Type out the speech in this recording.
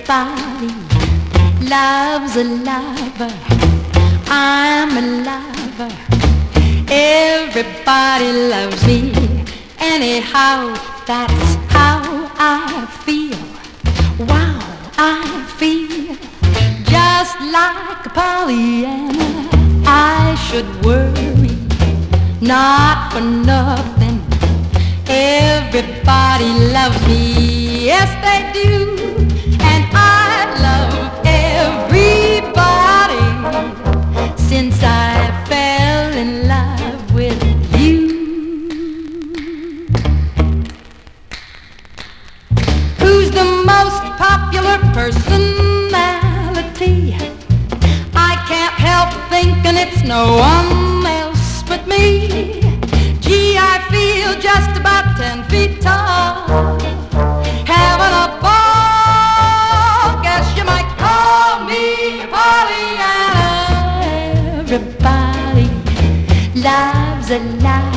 Everybody loves a lover. I'm a lover. Everybody loves me. Anyhow, that's how I feel. Wow, I feel just like a Pollyanna. I should worry, not for nothing. Everybody loves me, yes they do. And I love everybody since I fell in love with you. Who's the most popular personality? I can't help thinking it's no one else but me. Gee, I feel just about 10 feet tall, having a ball. Guess you might call me Pollyanna. Everybody loves a lie.